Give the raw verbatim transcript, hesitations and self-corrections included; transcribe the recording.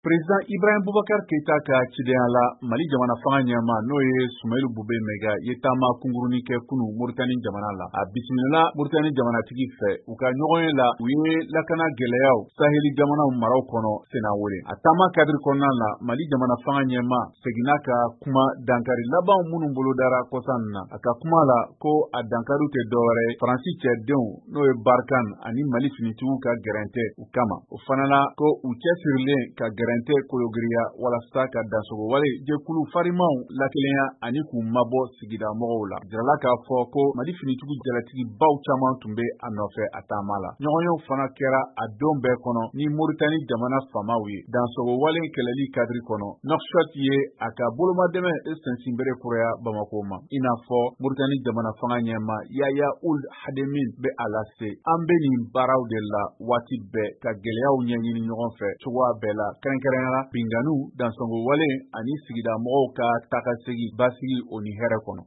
Président Ibrahim Boubacar Keita ka cidenya la Mali jamana fanga ɲɛma n'o ye Sumailu Bube Mega ye taama kungurunin kɛ kunu Moritani jamana la. A bisimila Moritani jamanatigi fɛ u ka ɲɔgɔnye la u ye lakana gɛlɛyaw Saheli jamanaw maraw kɔnɔ senawole. A taama kadiri kɔnɔna la Mali jamana fanga ɲɛma seginna ka kuma dankari laban minnu bolodara kɔsan na. A ka kuma la ko a dankariw tɛ dɔwɛrɛ Faransi cɛdenw n'o ye Barkan ani Mali finitigiw ka gɛrɛntɛ u kama. O fana la ko u cɛsirilen ka gɛrɛntɛ Rente Koyogiriya walasa ka dasogo wale jɛkulu farimaw lakelenya ani k'u mabɔ sigida mɔgɔw la. Jirala k'a fɔ ko Mali finitigiw jalatigi baw caman tun bɛ a nɔfɛ a taama la. Ɲɔgɔnyew fana kɛra a don bɛɛ kɔnɔ ni Moritani jamana famaw ye. Dasogo wale kɛlɛli kadiri kɔnɔ Nouakchott ye a ka bolomadɛmɛ sensinbere kuraya Bamako ma. I n'a fɔ Moritani jamana fanga ɲɛma Yaya Ould Hademin bɛ a lase. An bɛ nin baaraw de la waati bɛɛ ka gɛlɛyaw ɲɛɲini ɲɔgɔn fɛ cogoya bɛɛ la. Kɛrɛnkɛrɛnyala Binganu, dansongo wale ani sigida mɔgɔw ka takasegi basigi o ni hɛrɛ kɔnɔ.